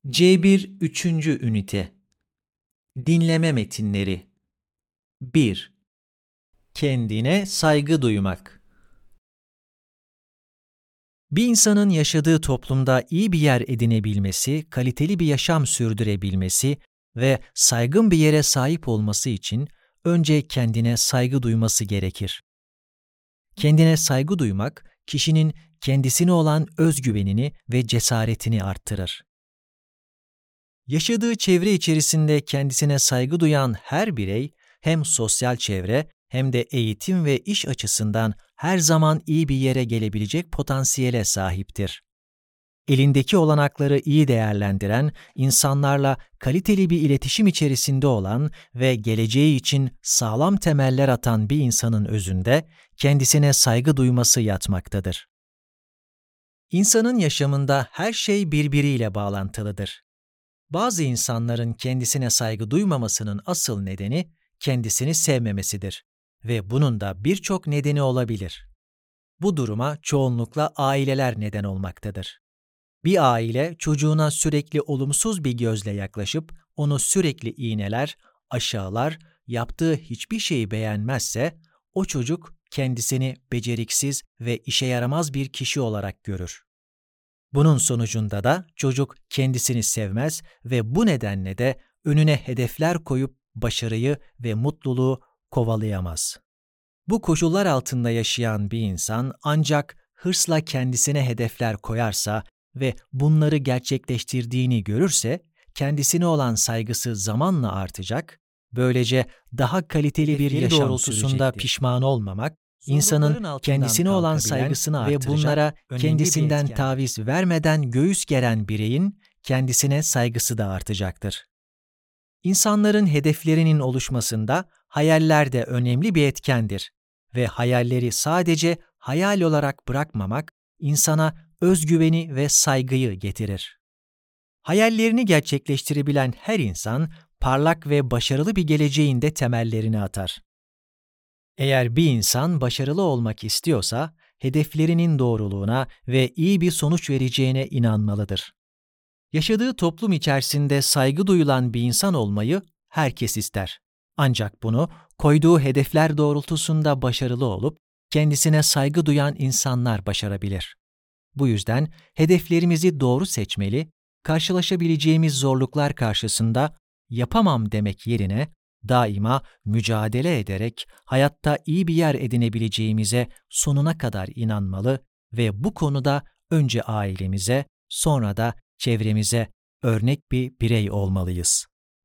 C1 3. Ünite Dinleme Metinleri 1. Kendine saygı duymak. Bir insanın yaşadığı toplumda iyi bir yer edinebilmesi, kaliteli bir yaşam sürdürebilmesi ve saygın bir yere sahip olması için önce kendine saygı duyması gerekir. Kendine saygı duymak, kişinin kendisine olan özgüvenini ve cesaretini arttırır. Yaşadığı çevre içerisinde kendisine saygı duyan her birey, hem sosyal çevre hem de eğitim ve iş açısından her zaman iyi bir yere gelebilecek potansiyele sahiptir. Elindeki olanakları iyi değerlendiren, insanlarla kaliteli bir iletişim içerisinde olan ve geleceği için sağlam temeller atan bir insanın özünde kendisine saygı duyması yatmaktadır. İnsanın yaşamında her şey birbiriyle bağlantılıdır. Bazı insanların kendisine saygı duymamasının asıl nedeni kendisini sevmemesidir ve bunun da birçok nedeni olabilir. Bu duruma çoğunlukla aileler neden olmaktadır. Bir aile çocuğuna sürekli olumsuz bir gözle yaklaşıp onu sürekli iğneler, aşağılar, yaptığı hiçbir şeyi beğenmezse o çocuk kendisini beceriksiz ve işe yaramaz bir kişi olarak görür. Bunun sonucunda da çocuk kendisini sevmez ve bu nedenle de önüne hedefler koyup başarıyı ve mutluluğu kovalayamaz. Bu koşullar altında yaşayan bir insan ancak hırsla kendisine hedefler koyarsa ve bunları gerçekleştirdiğini görürse kendisine olan saygısı zamanla artacak, böylece daha kaliteli bir yaşam doğrultusunda pişman olmamak, İnsanın kendisine olan saygısını artıracak ve bunlara kendisinden taviz vermeden göğüs geren bireyin kendisine saygısı da artacaktır. İnsanların hedeflerinin oluşmasında hayaller de önemli bir etkendir ve hayalleri sadece hayal olarak bırakmamak insana özgüveni ve saygıyı getirir. Hayallerini gerçekleştirebilen her insan parlak ve başarılı bir geleceğin de temellerini atar. Eğer bir insan başarılı olmak istiyorsa, hedeflerinin doğruluğuna ve iyi bir sonuç vereceğine inanmalıdır. Yaşadığı toplum içerisinde saygı duyulan bir insan olmayı herkes ister. Ancak bunu koyduğu hedefler doğrultusunda başarılı olup, kendisine saygı duyan insanlar başarabilir. Bu yüzden hedeflerimizi doğru seçmeli, karşılaşabileceğimiz zorluklar karşısında yapamam demek yerine, daima mücadele ederek hayatta iyi bir yer edinebileceğimize sonuna kadar inanmalı ve bu konuda önce ailemize, sonra da çevremize örnek bir birey olmalıyız.